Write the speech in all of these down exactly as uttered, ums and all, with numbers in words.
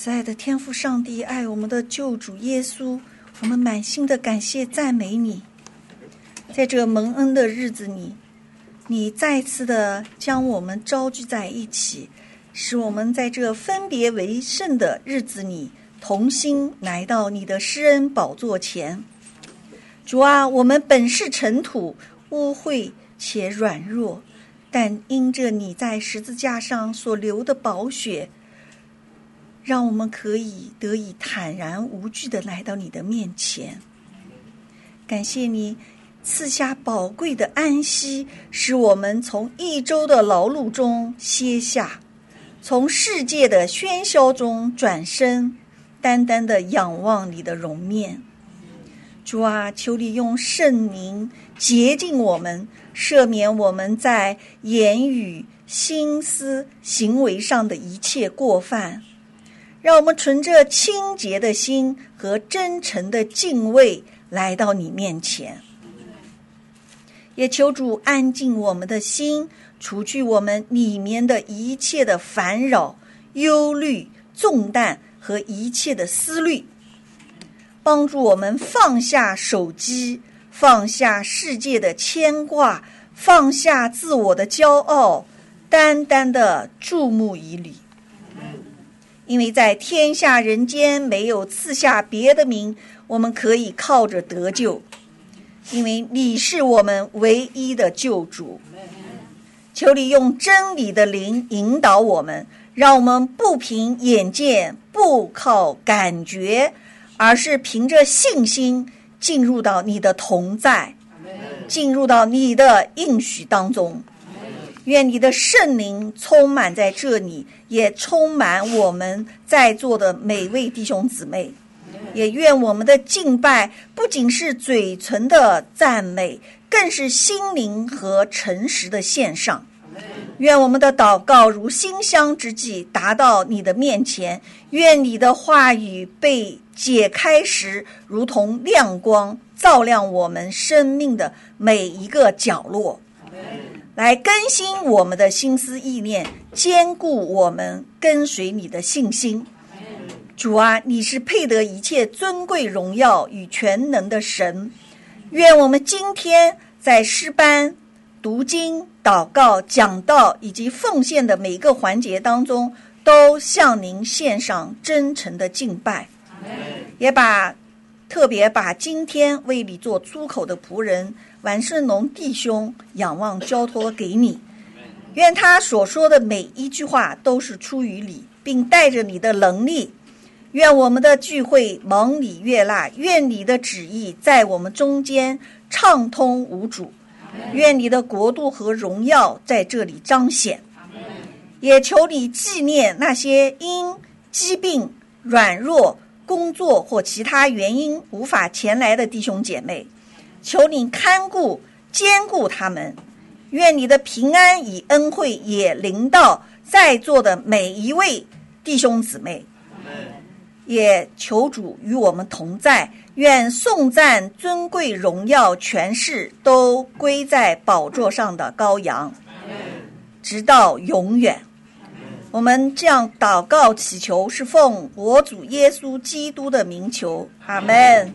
慈爱的天父上帝，爱我们的救主耶稣，我们满心的感谢赞美你。在这蒙恩的日子里，你再次的将我们召聚在一起，使我们在这分别为圣的日子里同心来到你的施恩宝座前。主啊，我们本是尘土，污秽且软弱，但因着你在十字架上所流的宝血，让我们可以得以坦然无惧地来到你的面前。感谢你赐下宝贵的安息，使我们从一周的劳碌中歇下，从世界的喧嚣中转身，单单地仰望你的容面。主啊，求你用圣灵洁净我们，赦免我们在言语、心思、行为上的一切过犯，让我们存着清洁的心和真诚的敬畏来到你面前。也求主安静我们的心，除去我们里面的一切的烦扰、忧虑、重担和一切的思虑，帮助我们放下手机，放下世界的牵挂，放下自我的骄傲，单单的注目于你。因为在天下人间没有赐下别的名，我们可以靠着得救，因为你是我们唯一的救主。求你用真理的灵引导我们，让我们不凭眼见，不靠感觉，而是凭着信心进入到你的同在，进入到你的应许当中。愿你的圣灵充满在这里，也充满我们在座的每位弟兄姊妹。也愿我们的敬拜不仅是嘴唇的赞美，更是心灵和诚实的献上。愿我们的祷告如馨香之际达到你的面前，愿你的话语被解开时如同亮光，照亮我们生命的每一个角落，来更新我们的心思意念，坚固我们跟随你的信心。主啊，你是配得一切尊贵荣耀与全能的神。愿我们今天在诗班、读经、祷告、讲道以及奉献的每个环节当中，都向您献上真诚的敬拜，也把特别把今天为你做出口的仆人王胜龙弟兄仰望交托给你。愿他所说的每一句话都是出于你，并带着你的能力。愿我们的聚会蒙你悦纳，愿你的旨意在我们中间畅通无阻，愿你的国度和荣耀在这里彰显。也求你纪念那些因疾病、软弱、工作或其他原因无法前来的弟兄姐妹，求你看顾坚固他们。愿你的平安与恩惠也临到在座的每一位弟兄姊妹。也求主与我们同在，愿颂赞、尊贵、荣耀、权势都归在宝座上的羔羊，直到永远。我们这样祷告祈求，是奉我主耶稣基督的名求，阿们。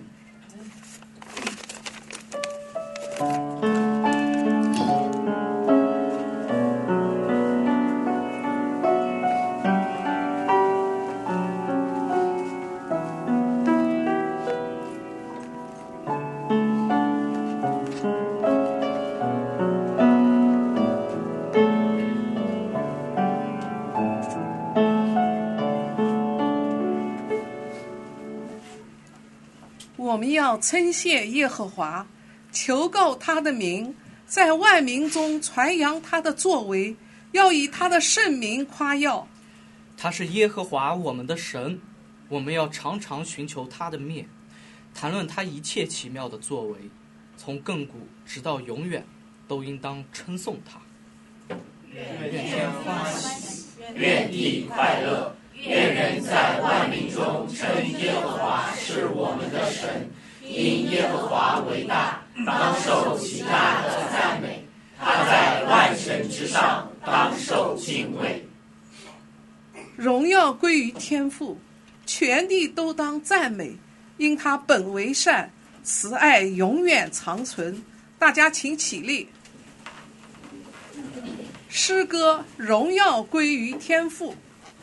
我们要称谢耶和华，求告他的名，在万民中传扬他的作为，要以他的圣名夸耀。 他是耶和华我们的神，我们要常常寻求他的面，谈论他一切奇妙的作为，从亘古直到永远，都应当称颂他。 愿天欢喜，愿地快乐，愿人在万民中称耶和华是我们的神，因耶和华为大，当受极大的赞美，他在万神之上，当受敬畏。 荣耀归于天父， 全地都当赞美，因他本为善，慈爱永远长存。大家请起立。诗歌荣耀归于天父。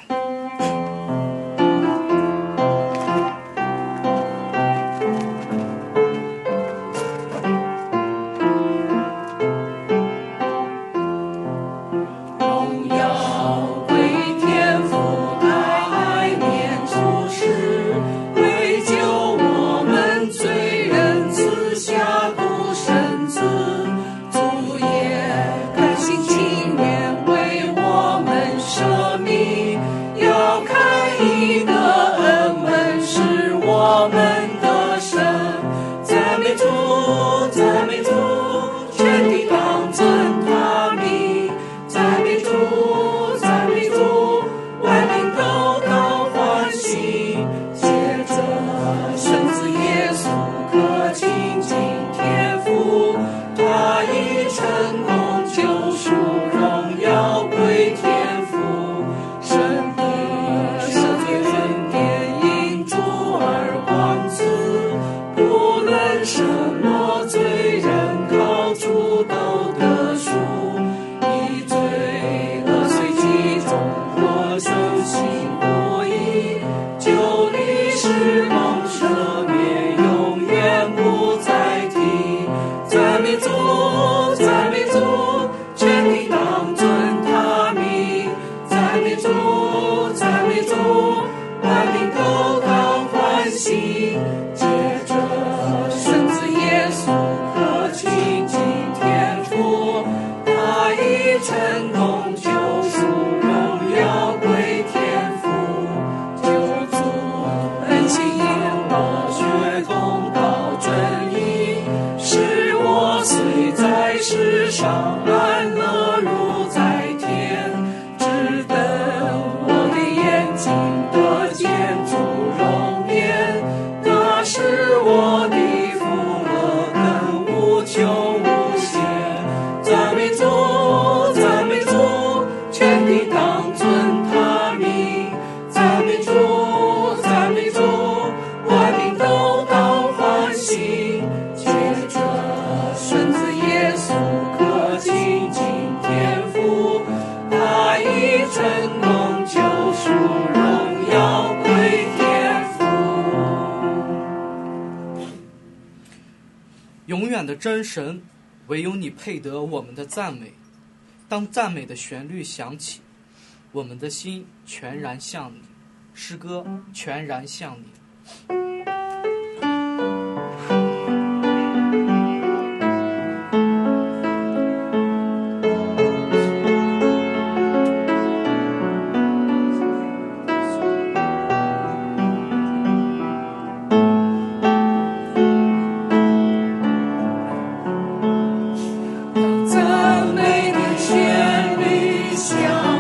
永远的真神，唯有你配得我们的赞美。当赞美的旋律响起，我们的心全然向你，诗歌全然向你。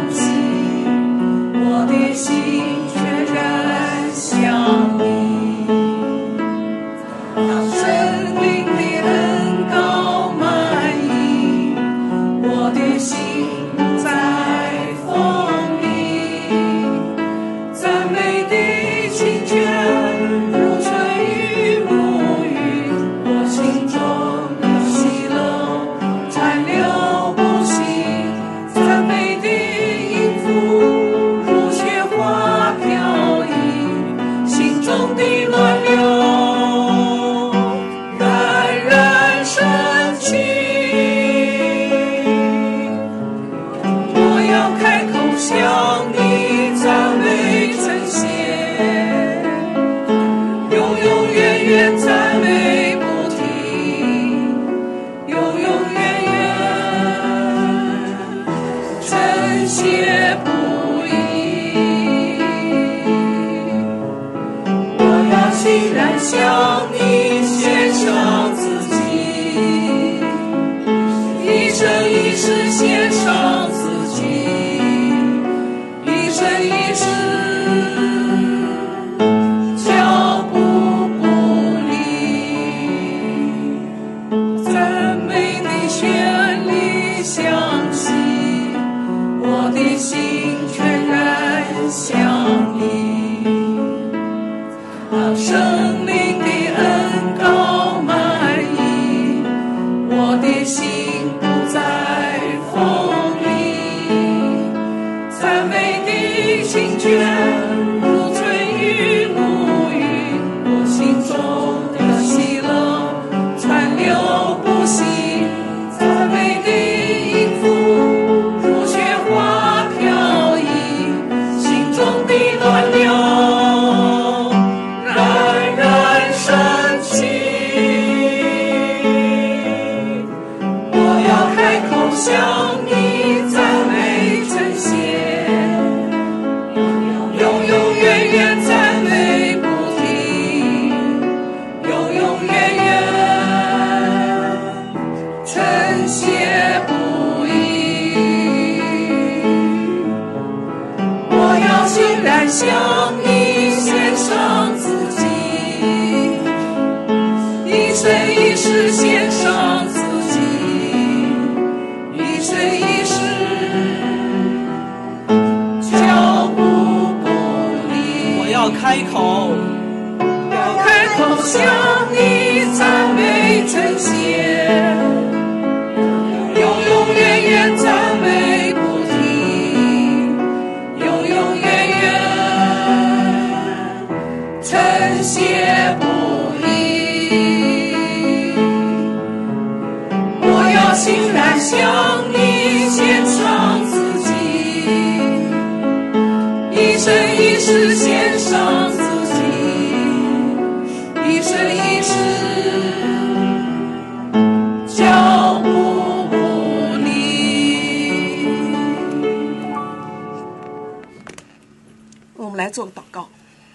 心全然向你。 生一世献上自己，一生一世脚步不离。 我要开口， 要开口向你赞美称谢，永永远远赞美不停，永永远远称谢不欣然向你献上自己，一生一世献上自己，一生一世脚步不离。我们来做个祷告。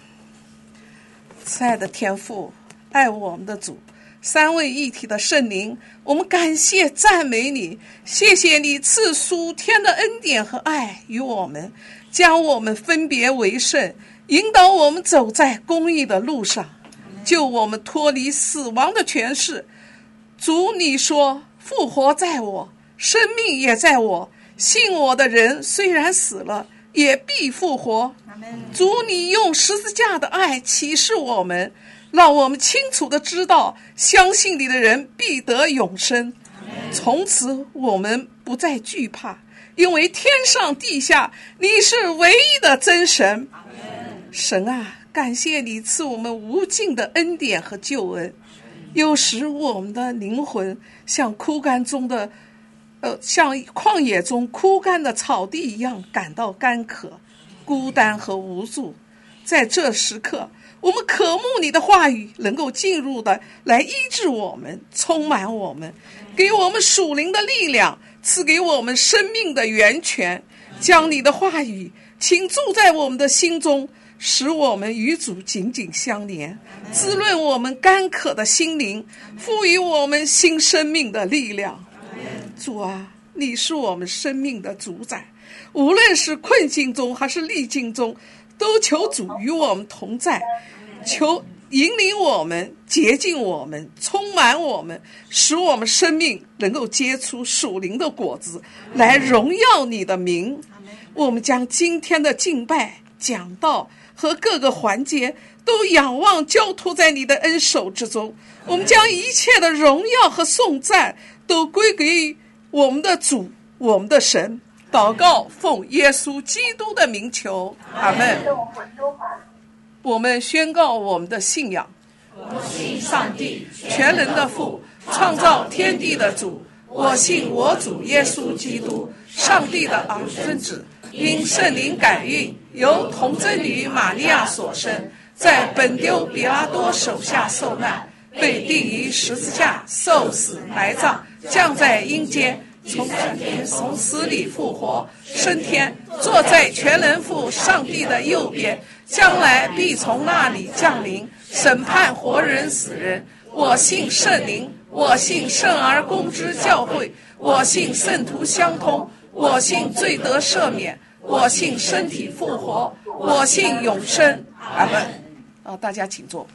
慈爱的天父，爱我们的主，三位一体的圣灵，我们感谢赞美你，谢谢你赐属天的恩典和爱与我们，将我们分别为圣，引导我们走在公义的路上，救我们脱离死亡的权势。主，你说复活在我，生命也在我，信我的人虽然死了，也必复活。主，你用十字架的爱启示我们，让我们清楚地知道，相信你的人必得永生。从此我们不再惧怕，因为天上地下你是唯一的真神。神啊，感谢你赐我们无尽的恩典和救恩，有时我们的灵魂像枯干中的呃，像旷野中枯干的草地一样感到干渴、孤单和无助。在这时刻，我们渴慕你的话语能够进入的来医治我们，充满我们，给我们属灵的力量，赐给我们生命的源泉。将你的话语请住在我们的心中，使我们与主紧紧相连，滋润我们干渴的心灵，赋予我们新生命的力量。主啊，你是我们生命的主宰，无论是困境中还是逆境中，都求主与我们同在，求引领我们，洁净我们，充满我们，使我们生命能够结出属灵的果子，来荣耀你的名。我们将今天的敬拜、讲道和各个环节都仰望交托在你的恩手之中，我们将一切的荣耀和颂赞都归给我们的主，我们的神。祷告奉耶稣基督的名求，阿们。我们宣告我们的信仰。 我信上帝， 全能的父，创造天地的主。我信我主耶稣基督，上帝的儿孙子，因圣灵感孕，由童贞女玛利亚所生，在本丢彼拉多手下受难，被钉于十字架，受死埋葬，降在阴间，从升天从死里复活，升天，坐在全能父上帝的右边，将来必从那里降临，审判活人死人。我信圣灵，我信圣而公之教会，我信圣徒相通，我信罪得赦免，我信身体复活，我信永生。阿们。啊，大家请坐。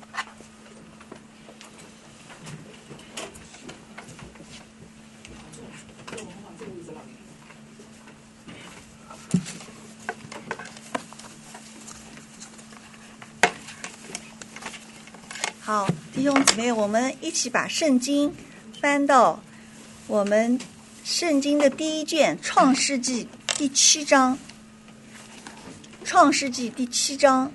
好，弟兄姊妹，我们一起把圣经翻到我们圣经的第一卷《创世纪》第七章，《创世纪》第七章。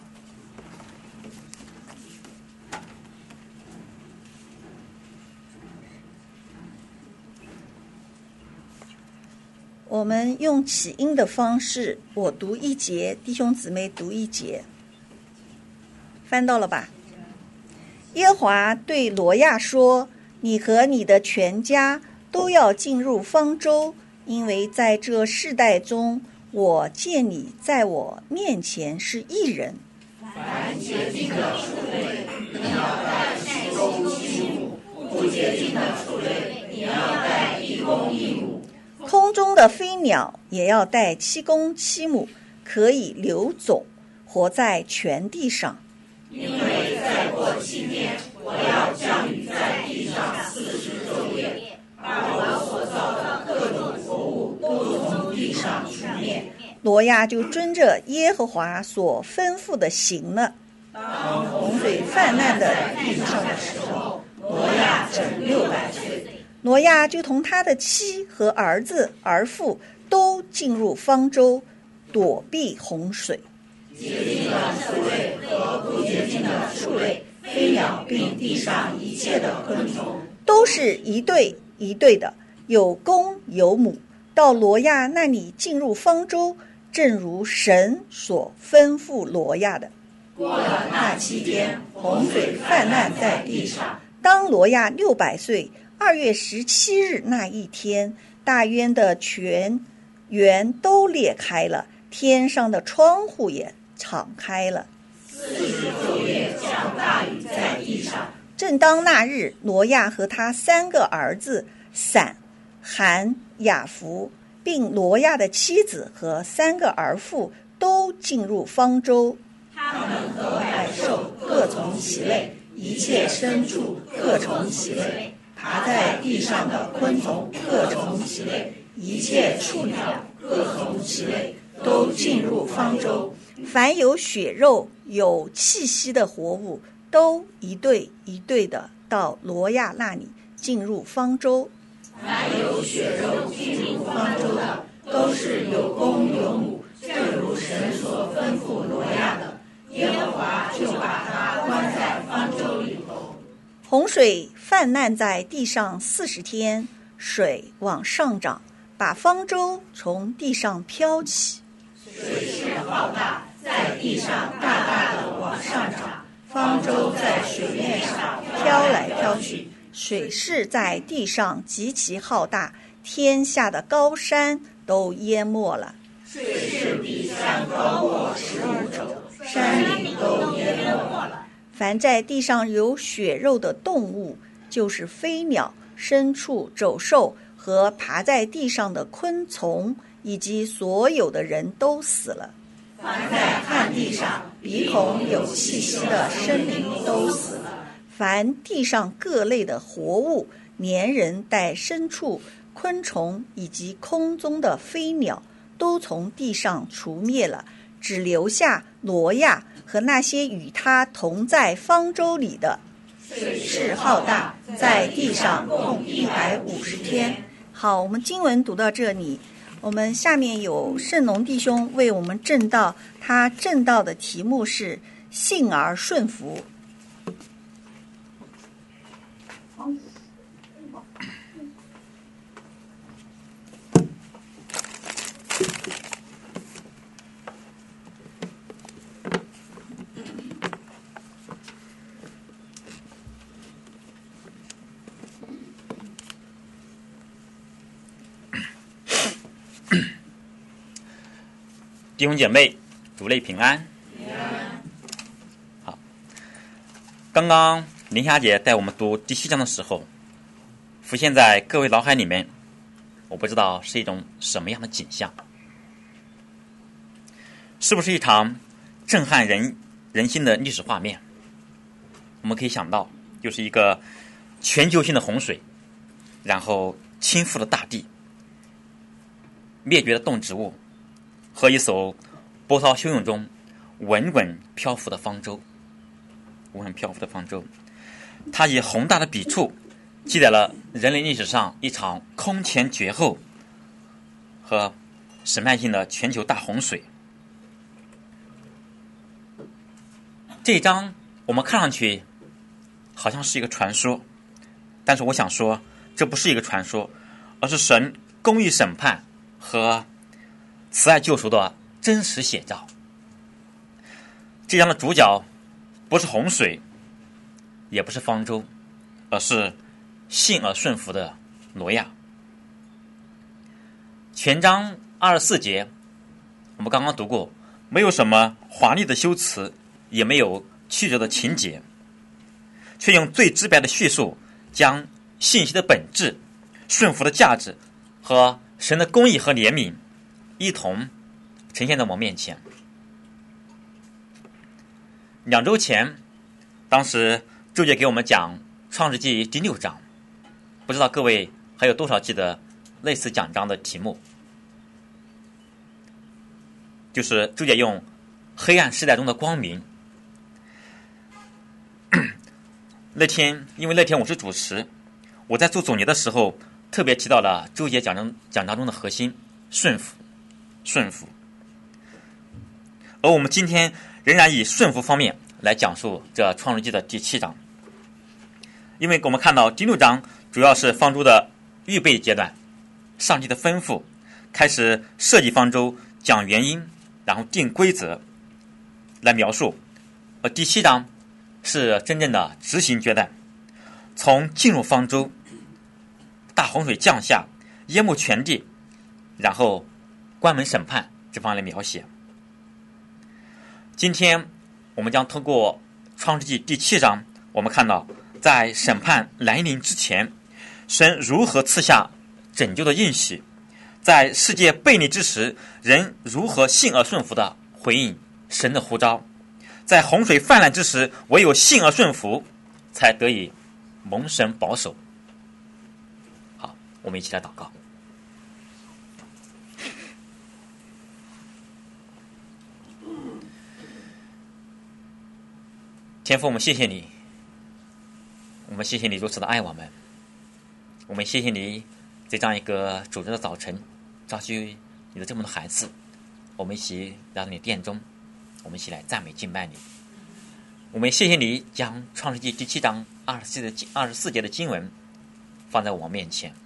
我们用起音的方式，我读一节，弟兄姊妹读一节。翻到了吧？耶和华对罗亚说：你和你的全家都要进入方舟，因为在这世代中，我见你在我面前是义人。 凡洁净的畜类，你要带虚公七母；不洁净的畜类，你要带一公一母。 空中的飞鸟也要带七公七母，可以留种，活在全地上。 因为再过七年，我要叫挪亚就遵着耶和华所吩咐的行了。当洪水泛滥的地上的时候，挪亚整六百岁。挪亚就同他的妻和儿子儿妇都进入方舟，躲避洪水。 洁净的畜类和不洁净的畜类，飞鸟并地上一切的昆虫， 都是一对一对的，有公有母，到挪亚那里进入方舟，正如神所吩咐挪亚的。 过了那七天，洪水泛滥在地上。 当挪亚六百岁，二月十七日那一天，大渊的泉源都裂开了，天上的窗户也敞开了。 四十九夜降大雨在地上。 正当那日，挪亚和他三个儿子闪、含、雅弗，并挪亚的妻子和三个儿妇都进入方舟。 他们和百兽各从其类，一切牲畜各从其类，爬在地上的昆虫各从其类，一切畜鸟各从其类，都进入方舟。 凡有血肉、有气息的活物，都一对一对的到挪亚那里进入方舟。 凡有血肉进入方舟的，都是有公有母，正如神所吩咐挪亚的。耶和华就把他关在方舟里头。 洪水泛滥在地上四十天，水往上涨，把方舟从地上飘起。 水势浩大，在地上大大的往上涨，方舟在水面上飘来飘去。 水势在地上极其浩大，天下的高山都淹没了。 水势比山高过十五肘，山岭都淹没了。 凡在地上有血肉的动物，就是飞鸟、牲畜、走兽和爬在地上的昆虫，以及所有的人都死了。 凡在旱地上鼻孔有气息的生灵都死了。 凡地上各类的活物，连人带牲畜、昆虫以及空中的飞鸟，都从地上除灭了，只留下挪亚和那些与他同在方舟里的。 水势浩大，在地上共一百五十天。 好，我们经文读到这里，我们下面有圣农弟兄为我们证道，他证道的题目是信而顺服。 弟兄姐妹，主内平安。好，刚刚林霞姐带我们读第七章的时候，浮现在各位脑海里面，我不知道是一种什么样的景象，是不是一场震撼人人心的历史画面？我们可以想到，就是一个全球性的洪水，然后倾覆了大地，灭绝了动植物，和一艘波涛汹涌中稳稳漂浮的方舟，稳稳漂浮的方舟，它以宏大的笔触记载了人类历史上一场空前绝后和审判性的全球大洪水。这一章我们看上去好像是一个传说，但是我想说，这不是一个传说，而是神公义审判和慈爱救赎的真实写照。这样的主角不是洪水，也不是方舟，而是信而顺服的挪亚。全章二十四节我们刚刚读过，没有什么华丽的修辞，也没有曲折的情节，却用最直白的叙述将信息的本质、顺服的价值和神的公义和怜悯一同呈现在我们面前。两周前，当时周姐给我们讲创世纪第六章，不知道各位还有多少记得类似讲章的题目？ 就是主借用黑暗时代中的光明。那天，因为那天我是主持，我在做总结的时候，特别提到了周节讲章讲章中的核心顺服，顺服。而我们今天仍然以顺服方面来讲述这创世纪的第七章，因为我们看到第六章主要是方舟的预备阶段，上帝的吩咐，开始设计方舟，讲原因，然后定规则来描述。而第七章是真正的执行阶段，从进入方舟，大洪水降下，淹没全地，然后关门审判这方面来描写。今天我们将通过创世纪第七章，我们看到在审判来临之前，神如何赐下拯救的应许，在世界背逆之时，人如何信而顺服的回应神的呼召，在洪水泛滥之时，唯有信而顺服才得以蒙神保守。好，我们一起来祷告。天父，我们谢谢你，我们谢谢你如此的爱我们，我们谢谢你在这样一个主日的早晨召集你的这么多孩子，我们一起来到你殿中，我们一起来赞美敬拜你。我们也谢谢你将创世纪第七章二十四的二十四节的经文放在我们面前，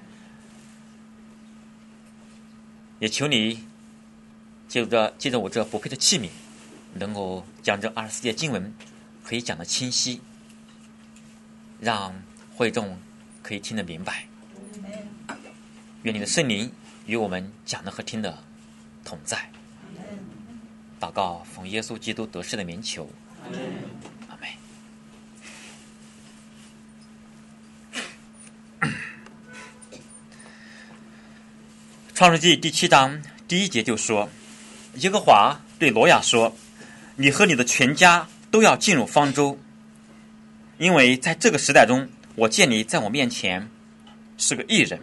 也求你借着借着我这不配的器皿，能够将这二十四节经文可以讲得清晰，让会众可以听得明白。愿你的圣灵与我们讲的和听的同在。祷告奉耶稣基督得胜的名求，阿们。创世纪第七章第一节就说，耶和华对挪亚说，你和你的全家都要进入方舟，因为在这个时代中，我见你在我面前是个义人。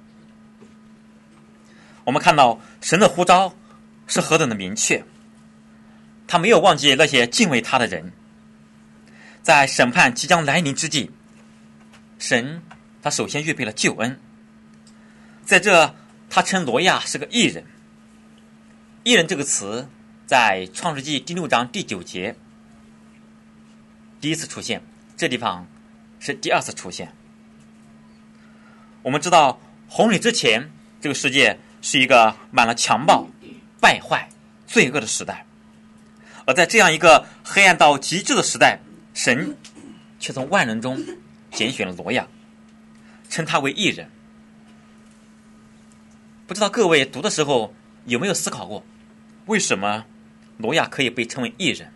我们看到神的呼召是何等的明确，他没有忘记那些敬畏他的人。在审判即将来临之际，神他首先预备了救恩，在这他称挪亚是个义人。义人这个词在创世纪第六章第九节第一次出现，这地方是第二次出现。我们知道洪水之前，这个世界是一个满了强暴、败坏、罪恶的时代，而在这样一个黑暗到极致的时代，神却从万人中拣选了挪亚，称他为义人。不知道各位读的时候有没有思考过，为什么挪亚可以被称为义人？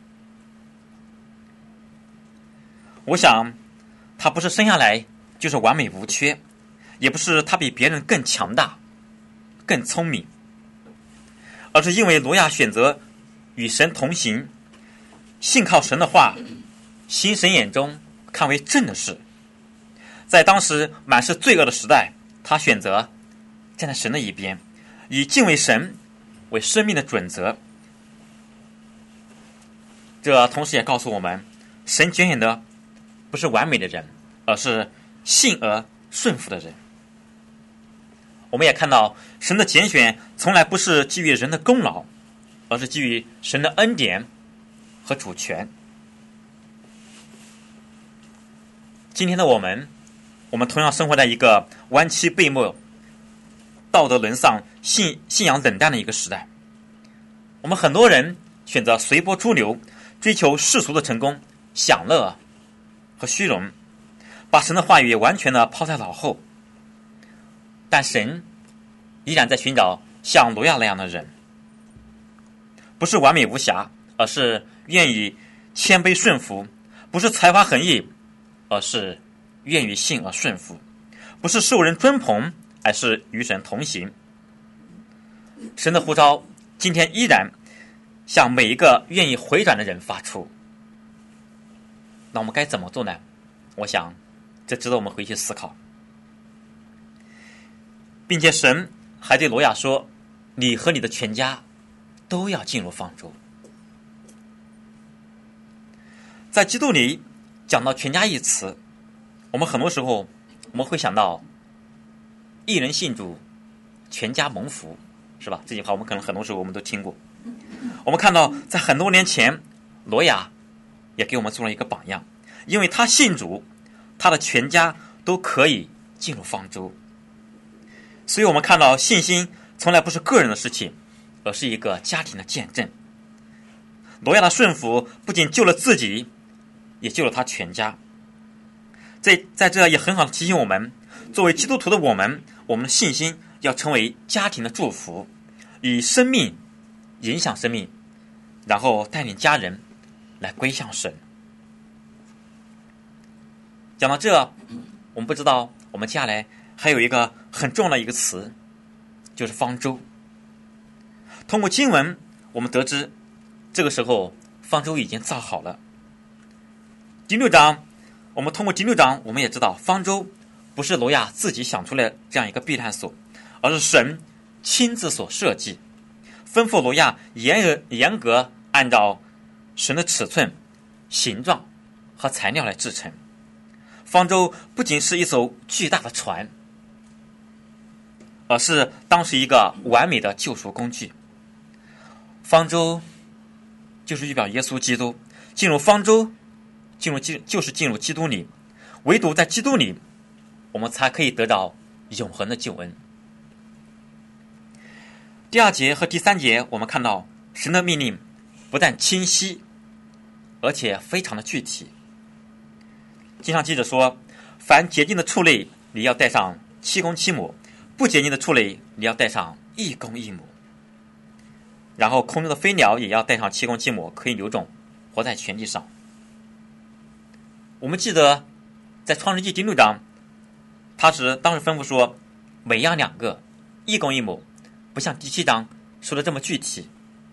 我想他不是生下来就是完美无缺，也不是他比别人更强大更聪明，而是因为挪亚选择与神同行，信靠神的话，行神眼中看为正的事。在当时满是罪恶的时代，他选择站在神的一边，以敬畏神为生命的准则。这同时也告诉我们，神拣选的不是完美的人，而是信而顺服的人。我们也看到神的拣选从来不是基于人的功劳，而是基于神的恩典和主权。今天的我们，我们同样生活在一个弯曲背没、道德沦丧、信信仰冷淡的一个时代。我们很多人选择随波逐流，追求世俗的成功、享乐和虚荣，把神的话语完全的抛在脑后。但神依然在寻找像挪亚那样的人，不是完美无瑕，而是愿意谦卑顺服；不是才华横溢，而是愿意信而顺服；不是受人尊崇，而是与神同行。神的呼召今天依然向每一个愿意回转的人发出。那我们该怎么做呢？我想这值得我们回去思考。并且神还对挪亚说，你和你的全家都都要进入方舟。在基督里讲到全家一词，我们很多时候我们会想到一人信主，全家蒙福，是吧？这句话我们可能很多时候我们都听过。我们看到在很多年前，挪亚也给我们做了一个榜样，因为他信主，他的全家都可以进入方舟。所以我们看到信心从来不是个人的事情，而是一个家庭的见证。挪亚的顺服不仅救了自己，也救了他全家。在在这也很好的提醒我们，作为基督徒的我们，我们的信心要成为家庭的祝福，以生命影响生命，然后带领家人来归向神。讲到这，我们不知道我们接下来还有一个很重要的一个词，就是方舟。通过经文我们得知，这个时候方舟已经造好了。第六章我们通过第六章我们也知道，方舟不是挪亚自己想出来这样一个避难所，而是神亲自所设计，吩咐挪亚严严格按照神的尺寸、形状和材料来制成。方舟不仅是一艘巨大的船，而是当时一个完美的救赎工具。方舟就是预表耶稣基督，进入方舟进入就是进入基督里，唯独在基督里我们才可以得到永恒的救恩。第二节和第三节我们看到神的命令不但清晰，而且非常的具体。经上记着说，凡洁净的畜类你要带上七公七母，不洁净的畜类你要带上一公一母。然后空中的飞鸟也要带上七公七母，可以留种，活在全地上。我们记得在创世纪第六章，他是当时吩咐说每样两个，一公一母，不像第七章说的这么具体。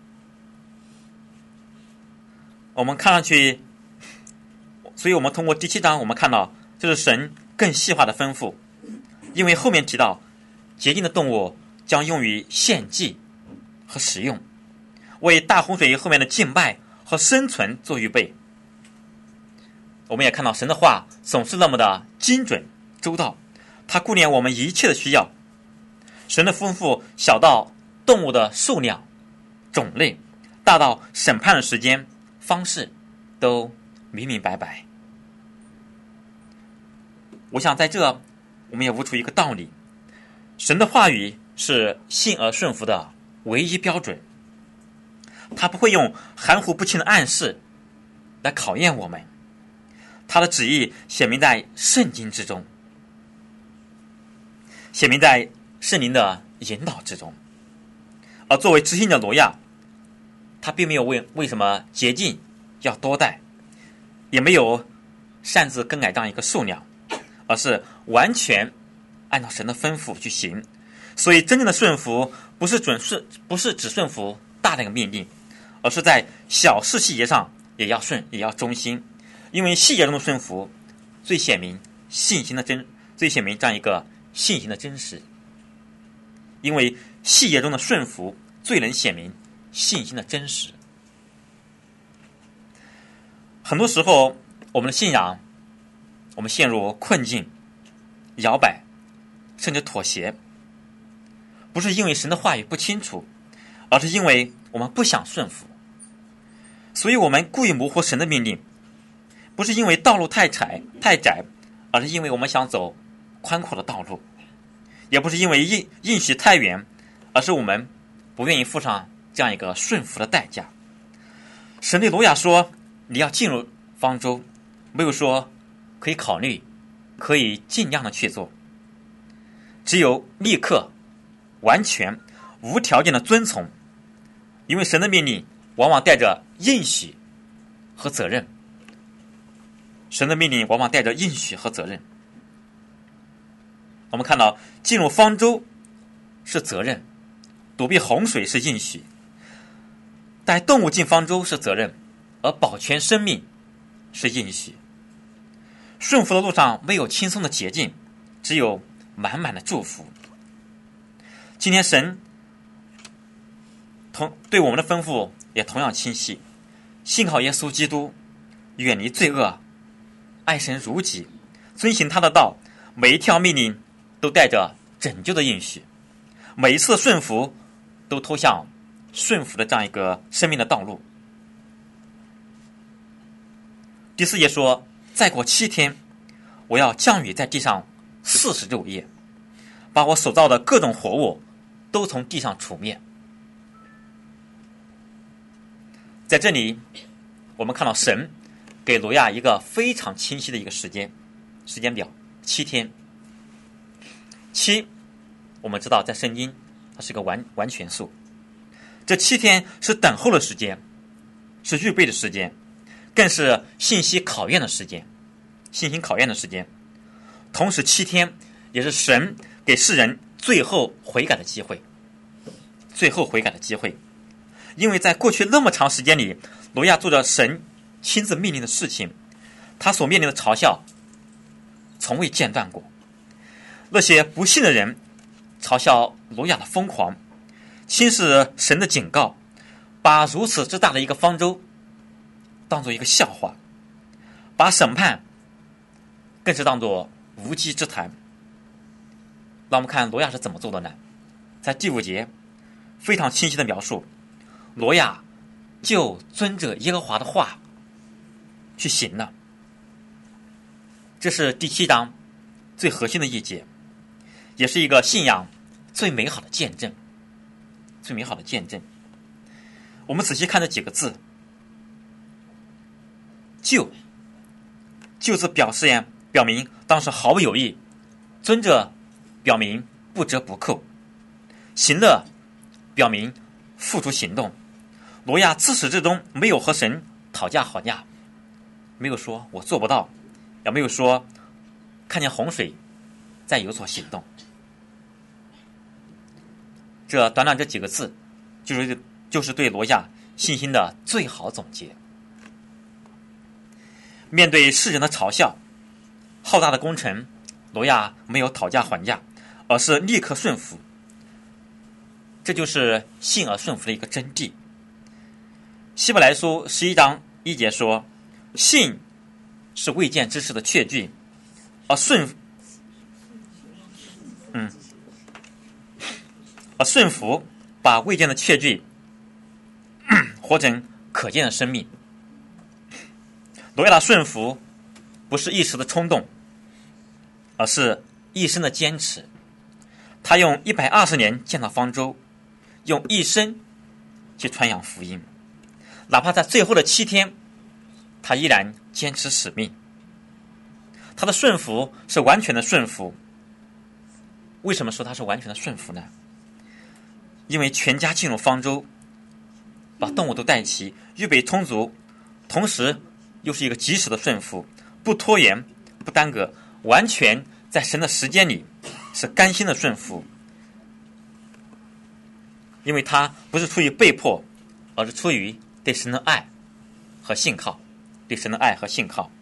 我们看上去，所以我们通过第七章我们看到就是神更细化的吩咐，因为后面提到洁净的动物将用于献祭和食用，为大洪水后面的敬拜和生存做预备。我们也看到神的话总是那么的精准周到，他顾念我们一切的需要。神的吩咐小到动物的数量、种类，大到审判的时间、方式，都明明白白。我想在这我们也悟出一个道理，神的话语是信而顺服的唯一标准，他不会用含糊不清的暗示来考验我们，他的旨意显明在圣经之中，显明在圣灵的引导之中。而作为执行者挪亚，他并没有为为什么洁净要多带，也没有擅自更改这样一个数量，而是完全按照神的吩咐去行。所以真正的顺服不是准顺，不是只顺服大的一个命令，而是在小事细节上也要顺，也要忠心。因为细节中的顺服最显明信心的真，最显明这样一个信心的真实。因为细节中的顺服最能显明信心的真实。很多时候我们的信仰，我们陷入困境、摇摆，甚至妥协，不是因为神的话语不清楚，而是因为我们不想顺服。所以我们故意模糊神的命令，不是因为道路太窄太窄，而是因为我们想走宽阔的道路，也不是因为应应许太远，而是我们不愿意付上这样一个顺服的代价。神对挪亚说你要进入方舟，没有说可以考虑，可以尽量的去做，只有立刻完全无条件的遵从。因为神的命令往往带着应许和责任，神的命令往往带着应许和责任。我们看到进入方舟是责任，躲避洪水是应许，带动物进方舟是责任，而保全生命是应许。顺服的路上没有轻松的捷径，只有满满的祝福。今天神同对我们的吩咐也同样清晰：信靠耶稣基督，远离罪恶，爱神如己，遵行他的道。每一条命令都带着拯救的应许，每一次顺服都投向顺服的这样一个生命的道路。第四节说，再过七天，我要降雨在地上四十昼夜，把我所造的各种活物都从地上除灭。在这里我们看到神给挪亚一个非常清晰的一个时间时间表，七天。七我们知道在圣经它是个完完全数，这七天是等候的时间，是预备的时间，更是信息考验的时间，信心考验的时间。同时七天也是神给世人最后悔改的机会，最后悔改的机会。因为在过去那么长时间里，挪亚做着神亲自命令的事情，他所面临的嘲笑从未间断过。那些不信的人嘲笑挪亚的疯狂，轻视神的警告，把如此之大的一个方舟当作一个笑话，把审判更是当作无稽之谈。让我们看挪亚是怎么做的呢？在第五节非常清晰的描述，挪亚就遵着耶和华的话去行了。这是第七章最核心的一节，也是一个信仰最美好的见证，最美好的见证。我们仔细看这几个字，就就字表示呀，表明当时毫不犹豫，遵着表明不折不扣，行了表明付出行动。挪亚自始至终没有和神讨价还价，没有说我做不到，也没有说看见洪水再有所行动。这短短这几个字就是就是对挪亚信心的最好总结。面对世人的嘲笑，浩大的工程，挪亚没有讨价还价，而是立刻顺服。这就是信而顺服的一个真谛。希伯来书十一章一节说，信是未见之事的确据，而顺嗯而顺服把未见的确据活成可见的生命。挪亚的顺服不是一时的冲动，而是一生的坚持。他用一百二十年建造方舟，用一生去传扬福音，哪怕在最后的七天，他依然坚持使命。他的顺服是完全的顺服。为什么说他是完全的顺服呢？因为全家进入方舟，把动物都带齐，预备充足，同时又是一个及时的顺服，不拖延，不耽搁，完全在神的时间里是甘心的顺服。因为他不是出于被迫，而是出于对神的爱和信靠，对神的爱和信靠。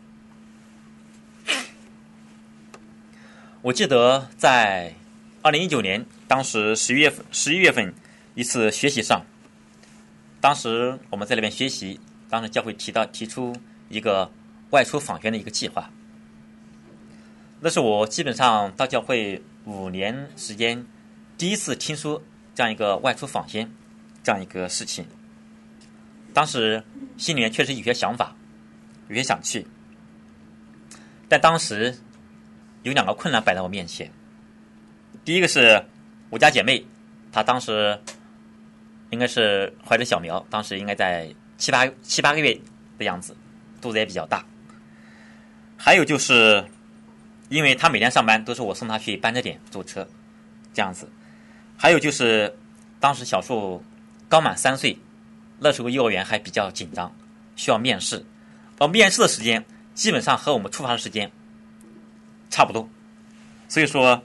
我记得在二零一九年，当时十一月份十一月份一次学习上，当时我们在那边学习，当时教会提到提出一个外出访宣的一个计划。那是我基本上到教会五年时间第一次听说这样一个外出访宣这样一个事情。当时心里面确实有些想法，有些想去，但当时有两个困难摆在我面前。第一个是我家姐妹，她当时应该是怀着小苗，当时应该在七八七八个月的样子，肚子也比较大。还有就是因为她每天上班都是我送她去班车点坐车这样子。还有就是当时小树刚满三岁，那时候幼儿园还比较紧张，需要面试，而面试的时间基本上和我们出发的时间差不多。所以说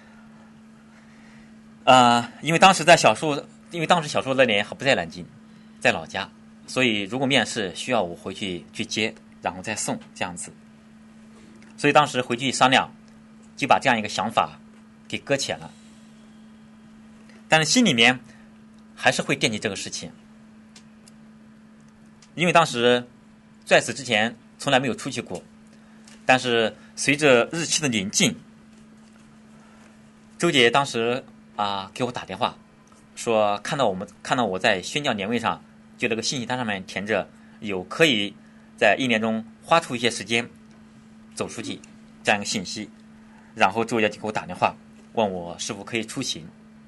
呃，因为当时在小树因为当时小树那年还不在南京，在老家，所以如果面试需要我回去去接，然后再送这样子。所以当时回去商量，就把这样一个想法给搁浅了。但是心里面还是会惦记这个事情，因为当时在此之前从来没有出去过，但是随着日期的临近，周姐当时啊给我打电话说，看到我们看到我在宣教年会上，就这个信息单上面填着有可以在一年中花出一些时间走出去这样一个信息，然后周姐就给我打电话问我是否可以出行。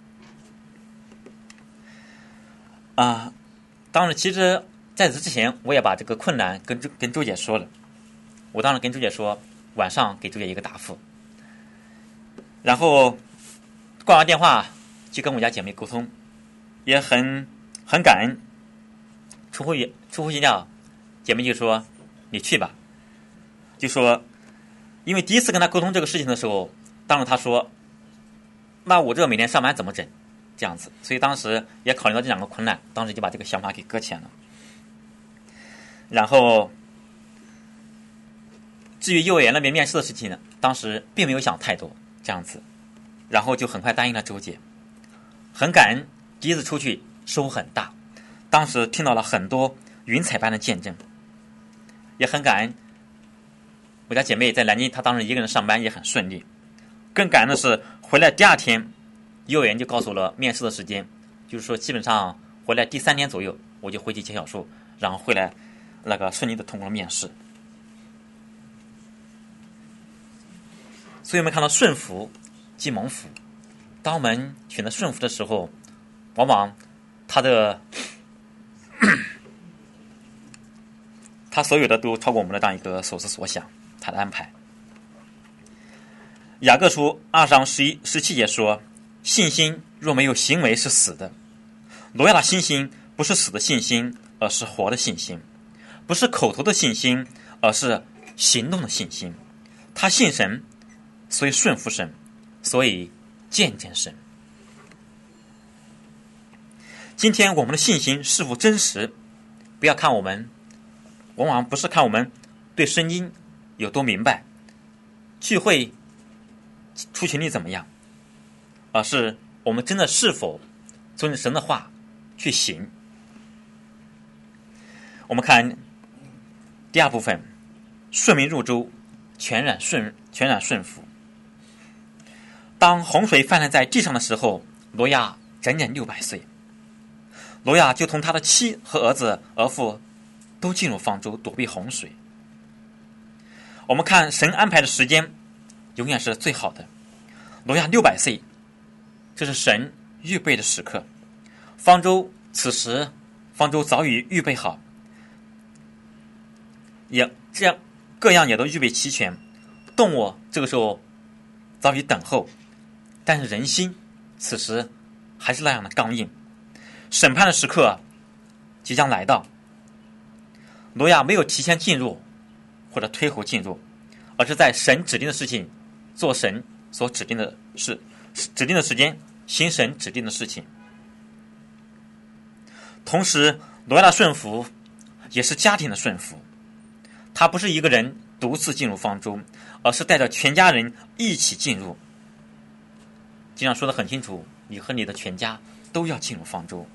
啊，当时其实在此之前我也把这个困难跟周跟周姐说了，我当时跟周姐说晚上给周姐一个答复，然后挂完电话就跟我家姐妹沟通，也很很感恩，出乎意出乎意料，姐妹就说你去吧，就说因为第一次跟她沟通这个事情的时候，当时她说那我这每天上班怎么整这样子，所以当时也考虑到这两个困难，当时就把这个想法给搁浅了。然后至于幼儿园那边面试的事情呢，当时并没有想太多这样子，然后就很快答应了周姐。很感恩第一次出去收获很大，当时听到了很多云彩般的见证，也很感恩我家姐妹在南京，她当时一个人上班也很顺利。更感恩的是回来第二天幼儿园就告诉了面试的时间，就是说基本上回来第三天左右我就回去接小树，然后回来那个顺利的通过了面试。所以我们看到顺服即蒙福，当我们选择顺服的时候，往往他的他所有的都超过我们的这样一个所思所想，他的安排。雅各书二章十一十七节说，信心若没有行为是死的。挪亚的信心不是死的信心，而是活的信心，不是口头的信心，而是行动的信心。他信神，所以顺服神，所以见证神。今天我们的信心是否真实，不要看我们，往往不是看我们对圣经有多明白，聚会出勤率怎么样，而是我们真的是否遵着神的话去行。我们看第二部分，顺民入州，全然顺全然顺服。当洪水泛滥在地上的时候，挪亚整整六百岁，挪亚就同他的妻和儿子儿妇都进入方舟躲避洪水。我们看神安排的时间永远是最好的。挪亚六百岁，这是神预备的时刻。方舟此时方舟早已预备好，也这样各样也都预备齐全，动物这个时候早已等候，但是人心此时还是那样的刚硬。审判的时刻即将来到，挪亚没有提前进入或者推后进入，而是在神指定的事情做神所指定的事，指定的时间行神指定的事情。同时挪亚的顺服也是家庭的顺服，他不是一个人独自进入方舟，而是带着全家人一起进入。经常说得很清楚，你和你的全家都要进入方舟。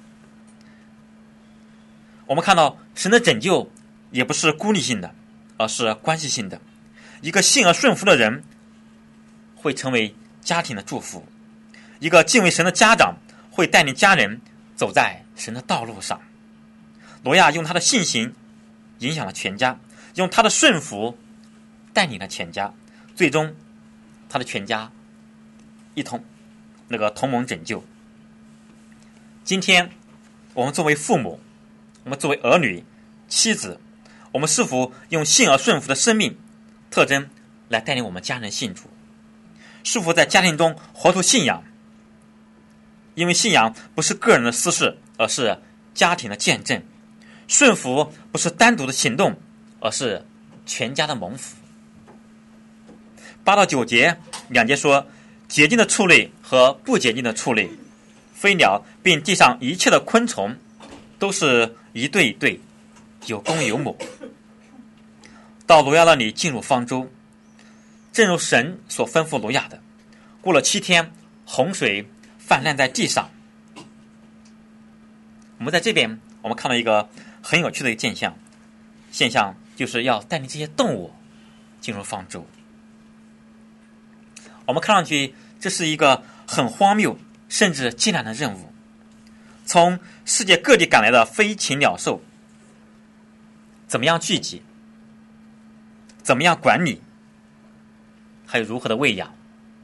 我们看到神的拯救也不是孤立性的，而是关系性的。一个信而顺服的人会成为家庭的祝福，一个敬畏神的家长会带领家人走在神的道路上。挪亚用他的信心影响了全家，用他的顺服带领了全家，最终他的全家一同那个同盟拯救。今天我们作为父母，我们作为儿女、妻子，我们是否用信而顺服的生命特征来带领我们家人信主？是否在家庭中活出信仰？因为信仰不是个人的私事，而是家庭的见证。顺服不是单独的行动，而是全家的蒙福。八到九节两节说，洁净的畜类和不洁净的畜类，飞鸟并地上一切的昆虫，都是一对一对，有公有母。到挪亚那里进入方舟，正如神所吩咐挪亚的，过了七天，洪水泛滥在地上。 我们在这边我们看到一个很有趣的一个现象，现象就是要带领这些动物进入方舟。我们看上去这是一个很荒谬甚至艰难的任务，从世界各地赶来的飞禽鸟兽怎么样聚集，怎么样管理，还有如何的喂养。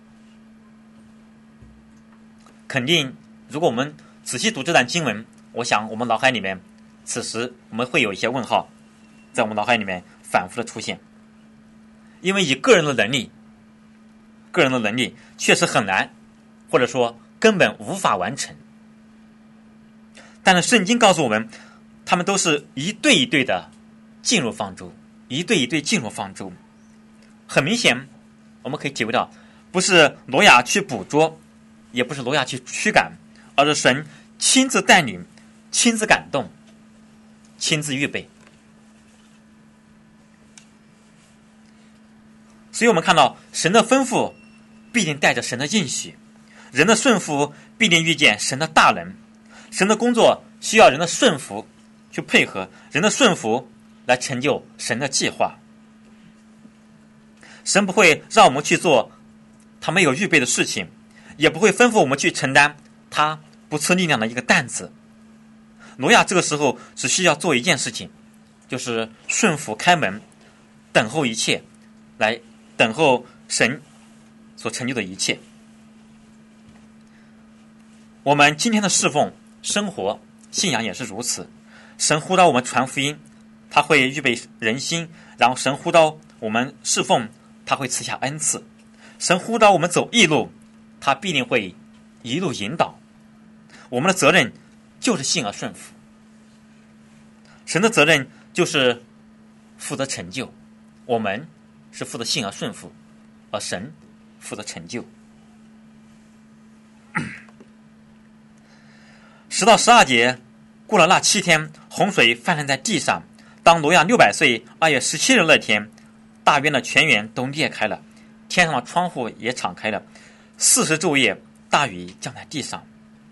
肯定如果我们仔细读这段经文，我想我们脑海里面此时我们会有一些问号在我们脑海里面反复的出现，因为以个人的能力个人的能力确实很难，或者说根本无法完成。但是圣经告诉我们，他们都是一对一对的进入方舟，一对一对进入方舟。很明显我们可以体会到，不是挪亚去捕捉，也不是挪亚去驱赶，而是神亲自带领，亲自感动，亲自预备。所以我们看到神的吩咐必定带着神的应许，人的顺服必定遇见神的大能。神的工作需要人的顺服去配合，人的顺服来成就神的计划。神不会让我们去做他没有预备的事情，也不会吩咐我们去承担他不赐力量的一个担子。挪亚这个时候只需要做一件事情，就是顺服开门，等候一切，来等候神所成就的一切。我们今天的侍奉、生活、信仰也是如此。神呼召我们传福音，他会预备人心，然后神呼召我们侍奉，他会赐下恩赐。神呼召我们走义路，他必定会一路引导。我们的责任就是信而顺服，神的责任就是负责成就，我们是负责信而顺服，而神负责成就。十到十二节，过了那七天，洪水泛滥在地上。当挪亚六百岁二月十七日那天，大渊的泉源都裂开了，天上的窗户也敞开了，四十昼夜，大雨降在地上。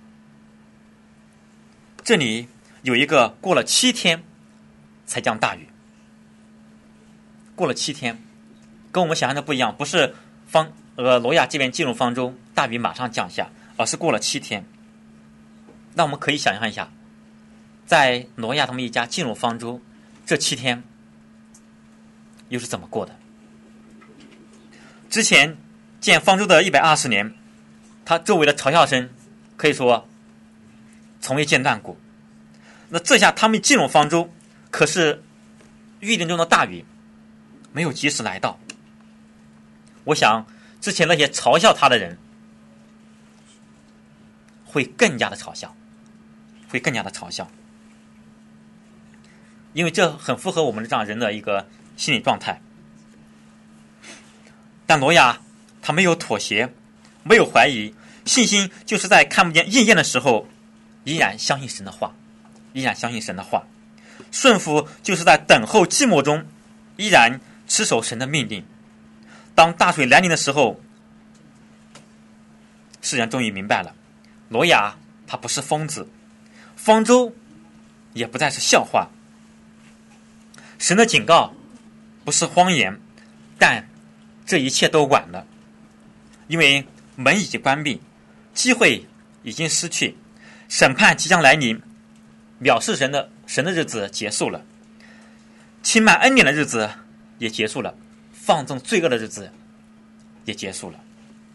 这里有一个过了七天才降大雨，过了七天，跟我们想象的不一样，不是方呃挪亚这边进入方舟，大雨马上降下，而是过了七天。那我们可以想象一下，在挪亚他们一家进入方舟这七天又是怎么过的？之前建方舟的一百二十年，他周围的嘲笑声可以说从未间断过。那这下他们进入方舟，可是预定中的大雨没有及时来到。我想之前那些嘲笑他的人会更加的嘲笑，会更加的嘲笑，因为这很符合我们这样人的一个心理状态。但挪亚他没有妥协，没有怀疑，信心就是在看不见应验的时候依然相信神的话，依然相信神的话。顺服就是在等候寂寞中依然持守神的命令。当大水来临的时候，世人终于明白了，挪亚他不是疯子，方舟也不再是笑话。神的警告不是谎言，但这一切都晚了，因为门已经关闭，机会已经失去，审判即将来临，藐视神的神的日子结束了，轻慢恩典的日子也结束了，放纵罪恶的日子也结束了。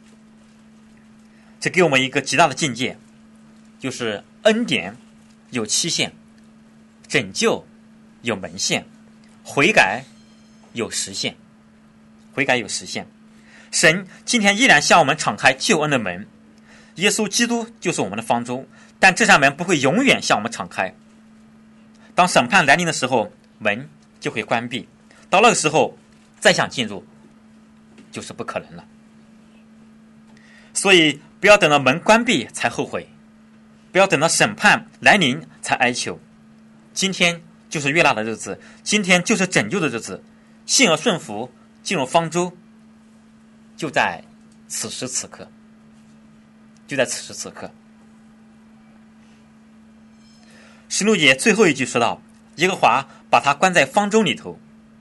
这给我们一个极大的境界，就是恩典有期限，拯救有门限，悔改有时限，悔改有时限。神今天依然向我们敞开救恩的门，耶稣基督就是我们的方舟，但这扇门不会永远向我们敞开。当审判来临的时候，门就会关闭，到那个时候再想进入就是不可能了。所以不要等到门关闭才后悔，不要等到审判来临才哀求。今天就是悦纳的日子，今天就是拯救的日子，信而顺服进入方舟就在此时此刻，就在此时此刻。 十六节最后一句说到，耶和华把他关在方舟里头。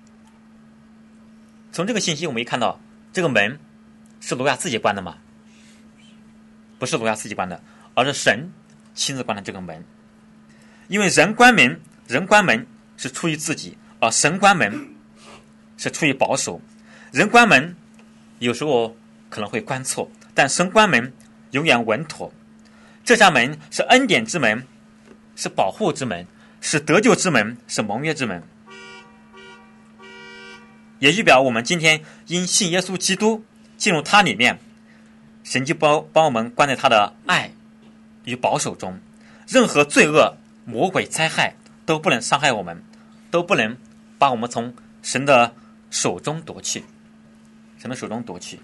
从这个信息我们可以看到，这个门是挪亚自己关的吗？不是挪亚自己关的，而是神亲自关的这个门。因为人关门，人关门是出于自己，而神关门是出于保守。人关门有时候可能会关错，但神关门永远稳妥。这扇门是恩典之门，是保护之门，是得救之门，是盟约之门。也预表我们今天因信耶稣基督进入他里面，神就帮帮我们关在他的爱与保守中，任何罪恶、魔鬼、灾害都不能伤害我们，都不能把我们从神的手中夺去，神的手中夺去。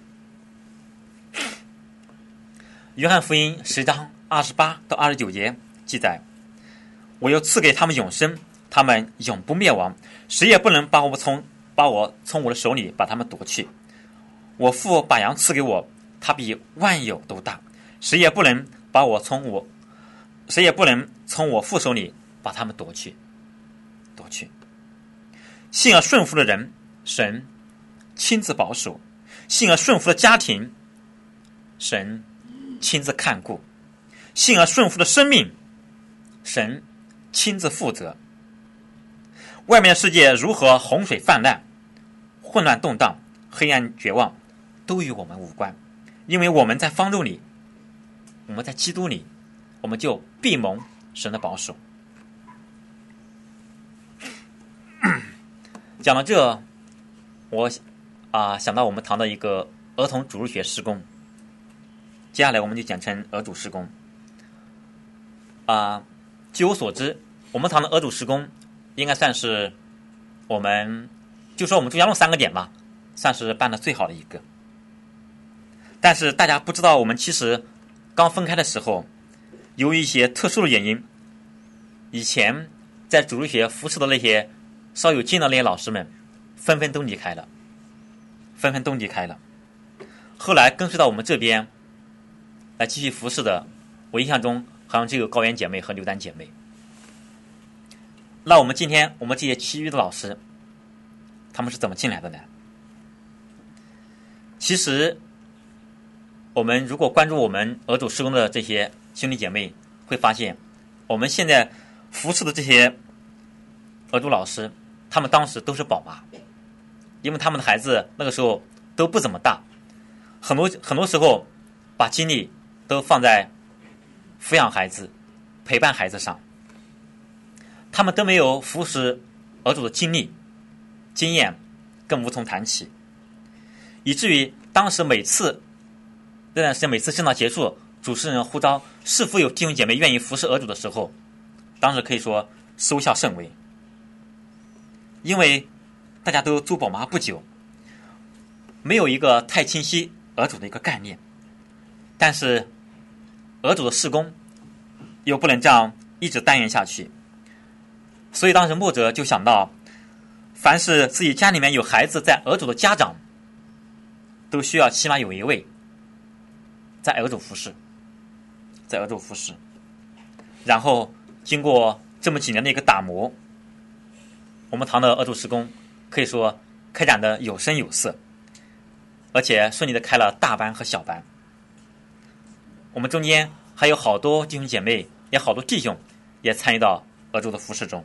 约翰福音十章二十八到二十九节记载，我又赐给他们永生，他们永不灭亡，谁也不能把我从把我从我的手里把他们夺去。我父把羊赐给我，他比万有都大，谁也不能把我从我谁也不能从我父手里把他们夺去夺去。信而顺服的人，神亲自保守；信而顺服的家庭，神亲自看顾；信而顺服的生命，神亲自负责。外面的世界如何洪水泛滥、混乱动荡、黑暗绝望，都与我们无关，因为我们在方舟里，我们在基督里，我们就必蒙神的保守。讲到这，我啊、呃、想到我们堂的一个儿童主日学事工，接下来我们就简称儿主事工。啊、呃，据我所知，我们堂的儿主事工应该算是我们就说我们朱家路三个点吧，算是办的最好的一个。但是大家不知道，我们其实刚分开的时候，由于一些特殊的原因，以前在主日学服侍的那些稍有经验的那些老师们，纷纷都离开了，纷纷都离开了。后来跟随到我们这边来继续服侍的，我印象中好像只有高原姐妹和刘丹姐妹。那我们今天我们这些其余的老师，他们是怎么进来的呢？其实我们如果关注我们儿主事工的这些兄弟姐妹，会发现我们现在服侍的这些儿主老师，他们当时都是宝妈，因为他们的孩子那个时候都不怎么大，很多很多时候把精力都放在抚养孩子、陪伴孩子上，他们都没有服侍儿主的经历、经验，更无从谈起，以至于当时每次那段时间每次正道结束，主持人呼召是否有弟兄姐妹愿意服侍儿主的时候，当时可以说收效甚微，因为大家都做宝妈不久，没有一个太清晰儿主的一个概念，但是儿主的事工又不能这样一直单元下去，所以当时牧者就想到，凡是自己家里面有孩子在儿主的家长，都需要起码有一位在儿主服侍，在儿主服侍。然后经过这么几年的一个打磨，我们堂的儿主事工可以说开展的有声有色，而且顺利的开了大班和小班。我们中间还有好多弟兄姐妹，也好多弟兄也参与到儿主的服侍中。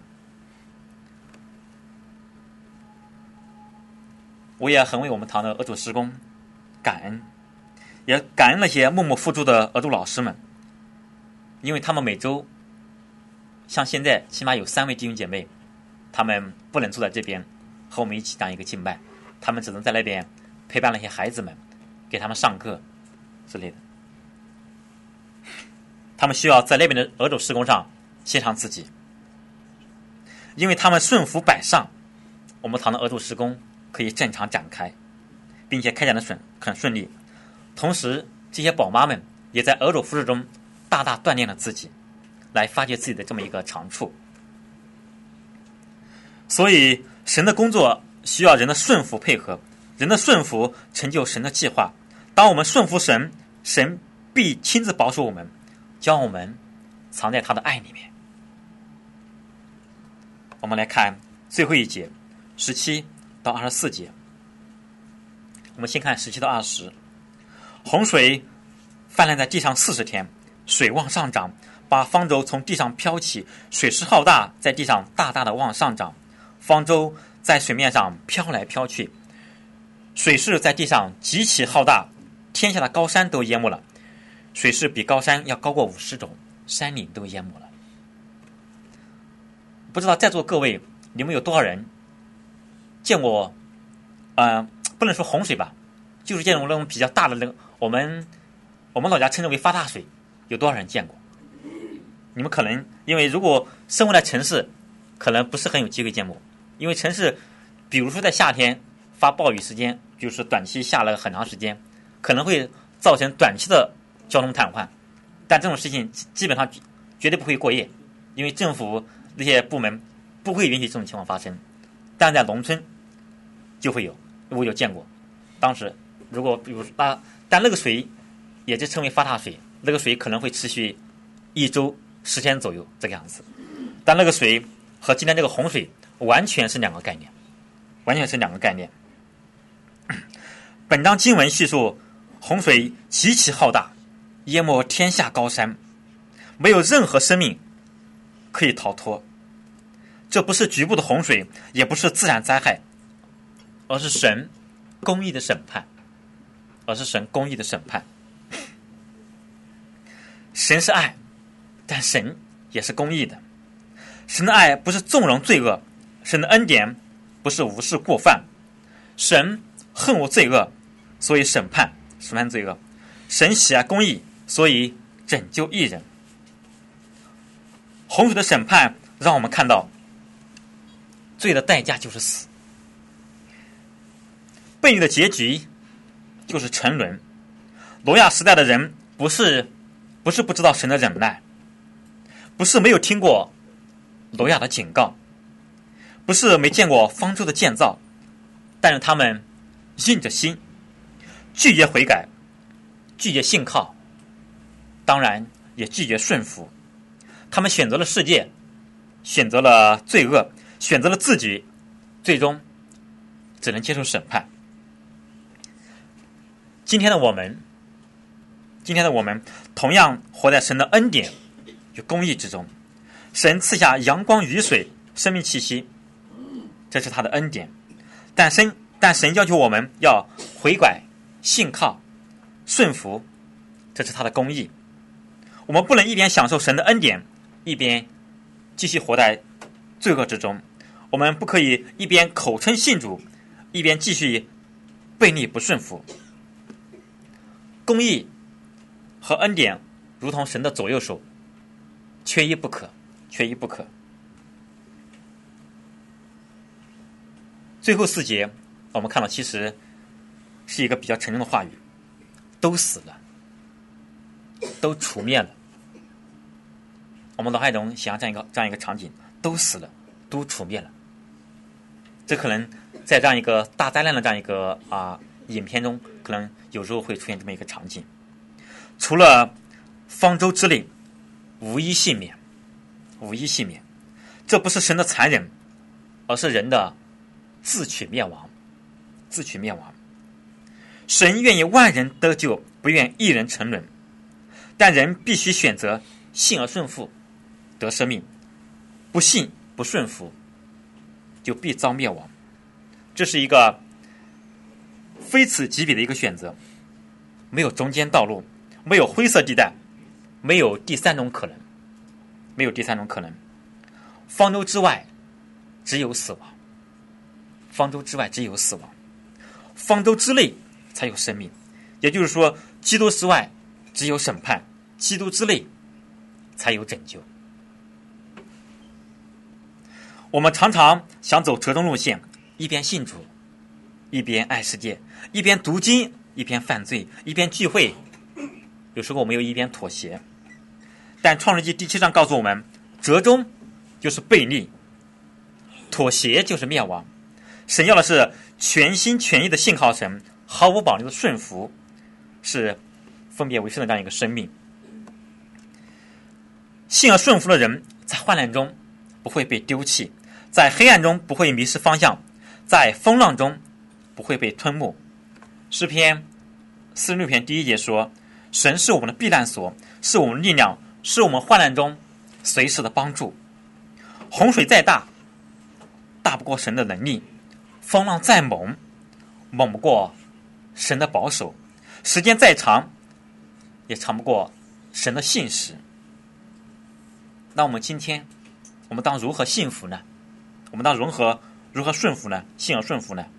我也很为我们堂的儿主事工感恩，也感恩那些默默付出的儿主老师们，因为他们每周像现在起码有三位弟兄姐妹，他们不能坐在这边和我们一起当一个敬拜，他们只能在那边陪伴那些孩子们，给他们上课之类的。他们需要在那边的儿主事工上献上自己，因为他们顺服摆上，我们堂的儿主事工可以正常展开，并且开展的顺很顺利。同时这些宝妈们也在儿主服侍中大大锻炼了自己，来发掘自己的这么一个长处。所以神的工作需要人的顺服配合，人的顺服成就神的计划。当我们顺服神，神必亲自保守我们，将我们藏在他的爱里面。 我们来看最后一节，十七到二十四节。我们先看十七到二十。洪水泛滥在地上四十天，水往上涨，把方舟从地上飘起，水势浩大，在地上大大的往上涨，方舟在水面上飘来飘去，水势在地上极其浩大，天下的高山都淹没了，水势比高山要高过五十种，山岭都淹没了。不知道在座各位，你们有多少人见过呃，不能说洪水吧，就是见过那种比较大的那个，我们我们老家称之为发大水，有多少人见过？你们可能因为如果生活在城市，可能不是很有机会见过，因为城市比如说在夏天发暴雨时间，就是短期下了很长时间，可能会造成短期的交通瘫痪，但这种事情基本上绝对不会过夜，因为政府那些部门不会允许这种情况发生。但在农村就会有，我有见过。当时如果比如那，但那个水也就称为发大水，那个水可能会持续一周十天左右这个样子。但那个水和今天这个洪水完全是两个概念，完全是两个概念。本章经文叙述洪水极其浩大，淹没天下高山，没有任何生命可以逃脱。这不是局部的洪水，也不是自然灾害，而是神公义的审判，而是神公义的审判。神是爱，但神也是公义的。神的爱不是纵容罪恶，神的恩典不是无视过犯。神恨恶罪恶，所以审判审判罪恶。神喜爱公义，所以拯救义人。洪水的审判让我们看到罪的代价就是死，悖逆的结局就是沉沦。挪亚时代的人不是不是不知道神的忍耐，不是没有听过挪亚的警告，不是没见过方舟的建造，但是他们硬着心拒绝悔改，拒绝信靠，当然也拒绝顺服。他们选择了世界，选择了罪恶，选择了自己，最终只能接受审判。今天的我们今天的我们同样活在神的恩典与公义之中。神赐下阳光雨水生命气息，这是他的恩典，但神但神要求我们要悔改信靠顺服，这是他的公义。我们不能一边享受神的恩典，一边继续活在罪恶之中。我们不可以一边口称信主，一边继续悖逆不顺服。公义和恩典如同神的左右手，缺一不可，缺一不可。最后四节我们看到其实是一个比较沉重的话语，都死了，都除灭了。我们脑海中想象这样一个这样一个场景，都死了，都除灭了。这可能在这样一个大灾难的这样一个啊影片中，可能有时候会出现这么一个场景。除了方舟之令，无一幸免，无一幸免。这不是神的残忍，而是人的自取灭亡，自取灭亡。神愿意万人得救，不愿一人沉沦，但人必须选择信而顺服，得生命；不信不顺服，就必遭灭亡。这是一个非此即彼的一个选择，没有中间道路，没有灰色地带，没有第三种可能，没有第三种可能。方舟之外只有死亡，方舟之外只有死亡，方舟之内才有生命。也就是说，基督之外只有审判，基督之内才有拯救。我们常常想走折中路线，一边信主，一边爱世界，一边读经，一边犯罪，一边聚会，有时候我们又一边妥协。但创世纪第七章告诉我们，折中就是悖逆，妥协就是灭亡。神要的是全心全意的信靠神，毫无保留的顺服，是分别为圣的这样一个生命。信而顺服的人在患难中不会被丢弃， 在黑暗中不会迷失方向，在风浪中不会被吞没。诗篇四十六篇第一节说，神是我们的避难所，是我们的力量，是我们患难中随时的帮助。洪水再大，大不过神的能力；风浪再猛，猛不过神的保守；时间再长，也长不过神的信实。那我们今天，我们当如何幸福呢？我们当如何如何顺服呢？信而顺服呢？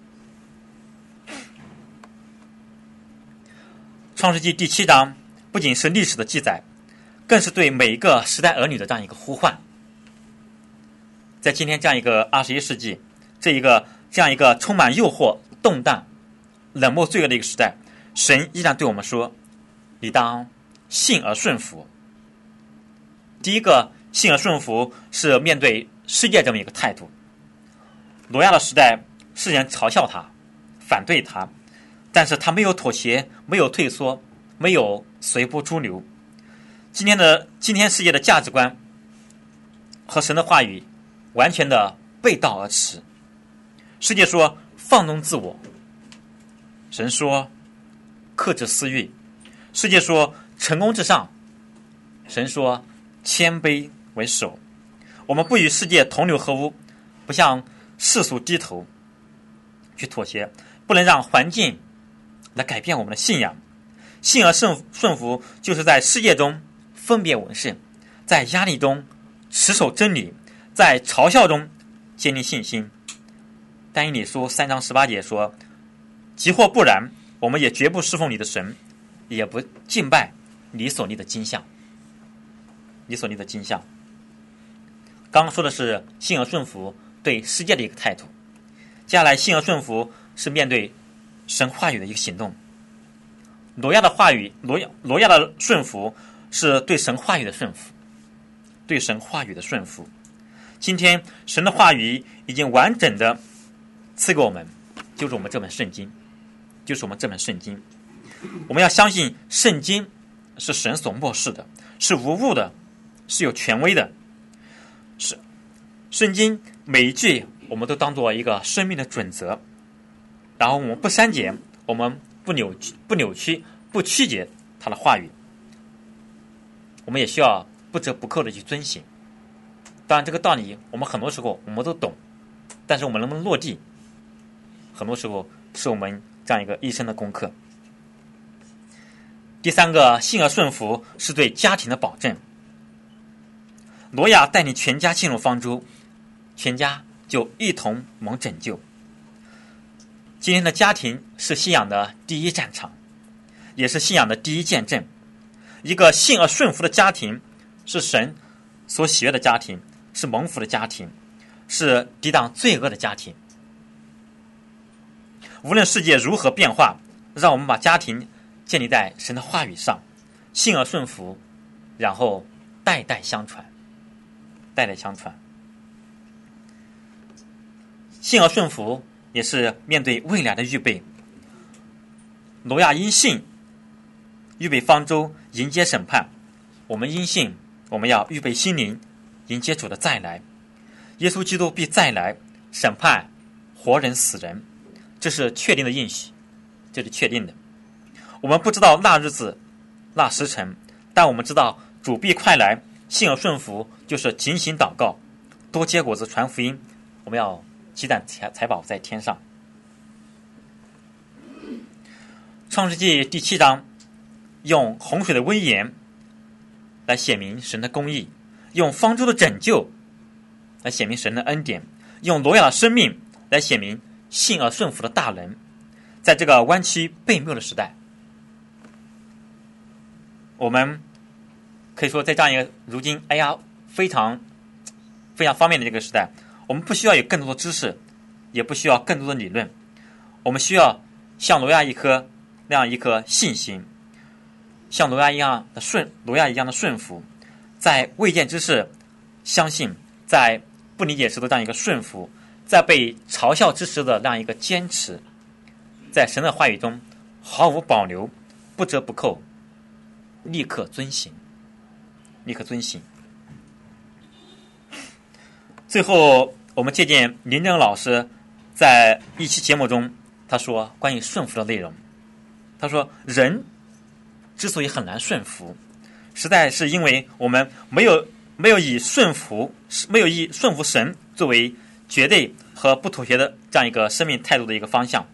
创世纪第七章不仅是历史的记载，更是对每一个时代儿女的这样一个呼唤。在今天这样一个二十一世纪，这一个这样一个充满诱惑、动荡、冷漠罪恶的一个时代，神依然对我们说：你当信而顺服。第一个信而顺服是面对世界这么一个态度。挪亚的时代，世人嘲笑他，反对他，但是他没有妥协，没有退缩，没有随波逐流。今天的今天世界的价值观和神的话语完全的背道而驰。世界说放纵自我，神说克制私欲；世界说成功至上，神说谦卑为首。我们不与世界同流合污，不向世俗低头去妥协，不能让环境来改变我们的信仰。信而顺顺服，就是在世界中分别为圣，在压力中持守真理，在嘲笑中坚定信心。但以理书三章十八节说：即或不然，我们也绝不侍奉你的神，也不敬拜你所立的金像。你所立的金像。刚刚说的是信而顺服对世界的一个态度，接下来信而顺服是面对神话语的一个行动。挪亚的话语，挪亚挪亚的顺服是对神话语的顺服，对神话语的顺服。今天神的话语已经完整的赐给我们，就是我们这本圣经，就是我们这本圣经。我们要相信圣经是神所默示的，是无误的，是有权威的。是圣经每一句我们都当做一个生命的准则，然后我们不删减，我们不扭曲不扭曲不曲解他的话语，我们也需要不折不扣的去遵行。当然这个道理我们很多时候我们都懂，但是我们能不能落地，很多时候是我们这样一个一生的功课。第三个，信而顺服是对家庭的保证。挪亚带领全家进入方舟，全家就一同蒙拯救。今天的家庭是信仰的第一战场，也是信仰的第一见证。一个信而顺服的家庭是神所喜悦的家庭，是蒙福的家庭，是抵挡罪恶的家庭。无论世界如何变化，让我们把家庭建立在神的话语上，信而顺服，然后代代相传，代代相传。信而顺服也是面对未来的预备。挪亚因信预备方舟，迎接审判；我们因信，我们要预备心灵，迎接主的再来。耶稣基督必再来审判活人死人，这是确定的应许，这是确定的。我们不知道那日子那时辰，但我们知道主必快来。信而顺服就是警醒祷告，多结果子传福音。我们要积攒财宝在天上。创世纪第七章用洪水的威严来显明神的公义，用方舟的拯救来显明神的恩典，用挪亚的生命来显明信而顺服的大能。在这个弯曲悖谬的时代，我们可以说在这样一个如今哎呀非常非常方便的这个时代，我们不需要有更多的知识，也不需要更多的理论，我们需要像挪亚一颗那样一颗信心，像挪亚一样的顺挪亚一样的顺服，在未见之事相信，在不理解时的这样一个顺服，在被嘲笑之时的那样一个坚持，在神的话语中毫无保留，不折不扣，立刻遵行，立刻遵行。最后我们借鉴林正老师在一期节目中他说关于顺服的内容，他说人之所以很难顺服，实在是因为我们没有没有以顺服没有以顺服神作为绝对和不妥协的这样一个生命态度的一个方向。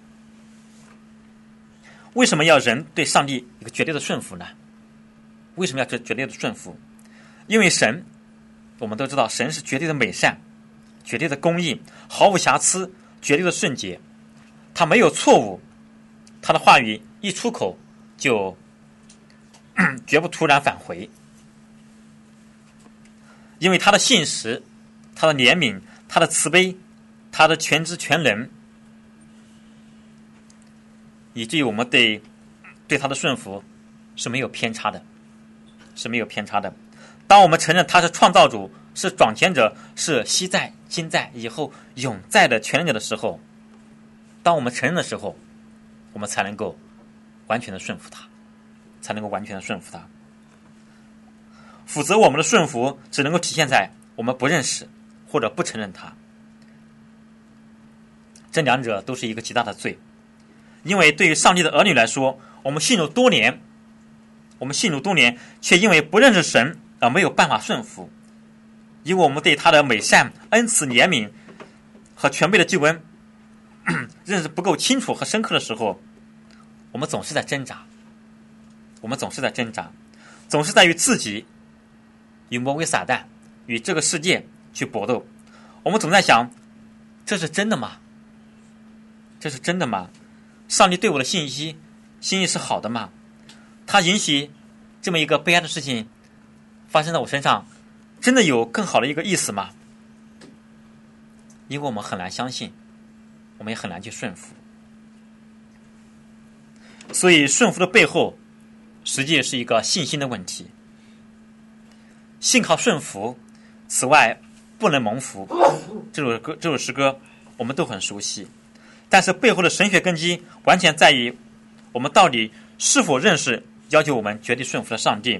为什么要人对上帝一个绝对的顺服呢？为什么要这绝对的顺服？因为神，我们都知道神是绝对的美善，绝对的公义，毫无瑕疵，绝对的圣洁，他没有错误，他的话语一出口就绝不突然返回。因为他的信实，他的怜悯，他的慈悲，他的全知全能，以至于我们对对他的顺服是没有偏差的，是没有偏差的。当我们承认他是创造主，是掌权者，是昔在今在以后永在的全能者的时候，当我们承认的时候，我们才能够完全的顺服他，才能够完全的顺服他。否则我们的顺服只能够体现在我们不认识或者不承认他，这两者都是一个极大的罪。因为对于上帝的儿女来说，我们信主多年，我们信主多年，却因为不认识神而没有办法顺服。因为我们对他的美善、恩慈、怜悯和全备的救恩认识不够清楚和深刻的时候，我们总是在挣扎，我们总是在挣扎，总是在与自己、与魔鬼撒旦、与这个世界去搏斗。我们总在想，这是真的吗？这是真的吗？上帝对我的信息心意是好的吗？他允许这么一个悲哀的事情发生在我身上，真的有更好的一个意思吗？因为我们很难相信，我们也很难去顺服。所以顺服的背后实际是一个信心的问题。信靠顺服，此外不能蒙福，这首歌这首诗歌我们都很熟悉，但是背后的神学根基完全在于我们到底是否认识要求我们绝对顺服的上帝。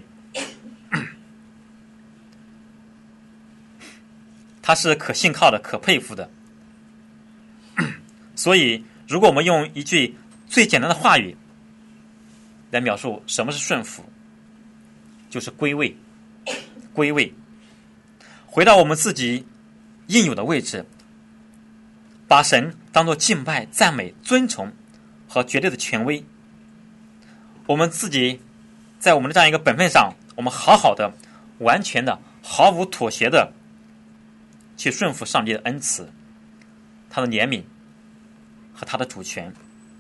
他是可信靠的，可佩服的。所以如果我们用一句最简单的话语来描述什么是顺服，就是归位。归位，回到我们自己应有的位置，把神当作敬拜、赞美、尊崇和绝对的权威。我们自己在我们的这样一个本分上，我们好好的、完全的、毫无妥协的去顺服上帝的恩慈、他的怜悯和他的主权。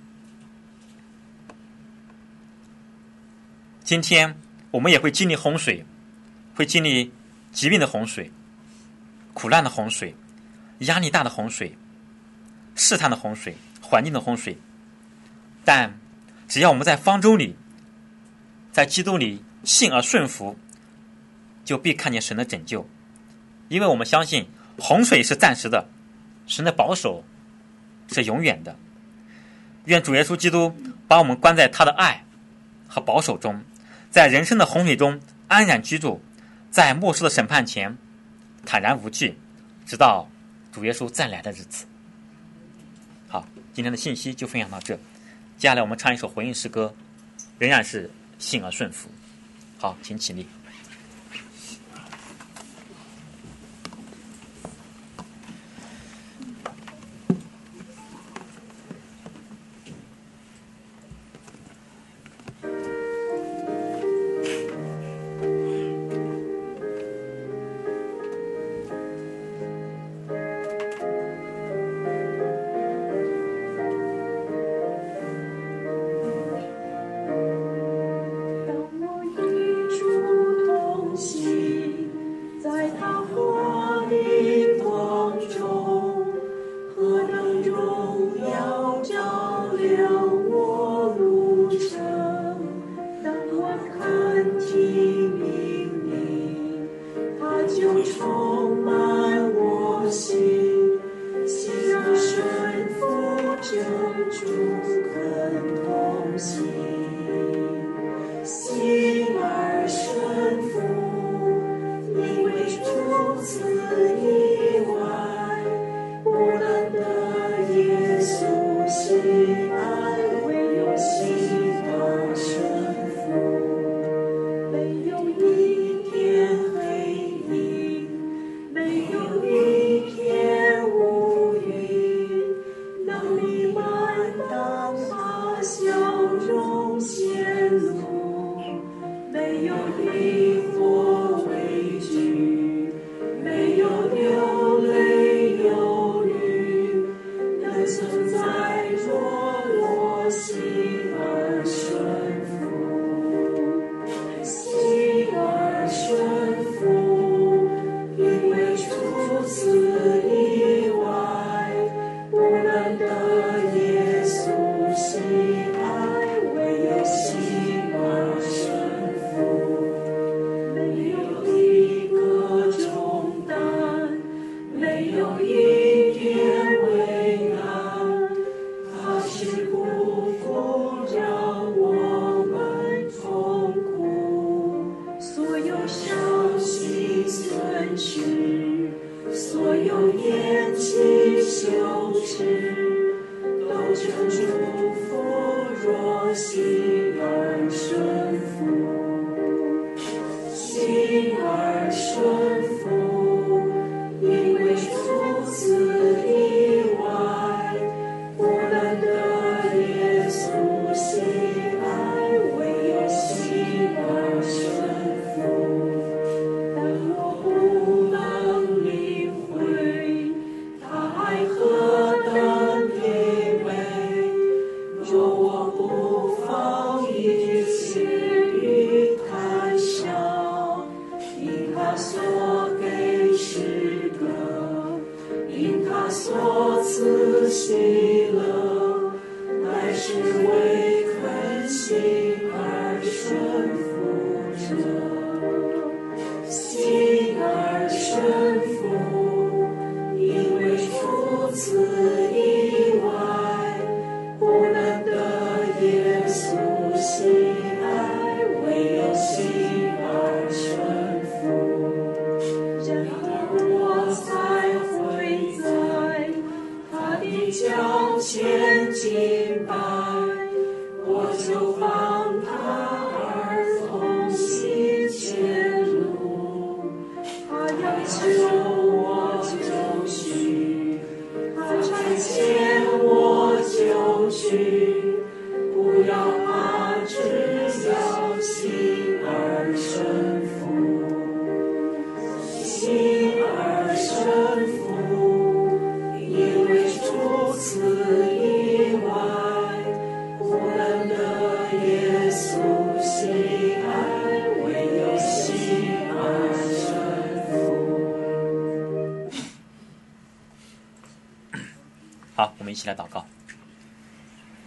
今天我们也会经历洪水，会经历疾病的洪水、苦难的洪水、压力大的洪水、试探的洪水、环境的洪水。但只要我们在方舟里，在基督里信而顺服，就必看见神的拯救。因为我们相信洪水是暂时的，神的保守是永远的。愿主耶稣基督把我们关在他的爱和保守中，在人生的洪水中安然居住，在末世的审判前坦然无惧，直到主耶稣再来的日子。好，今天的信息就分享到这，接下来我们唱一首回应诗歌，仍然是信而顺服。好，请起立。 主好，我们一起来祷告。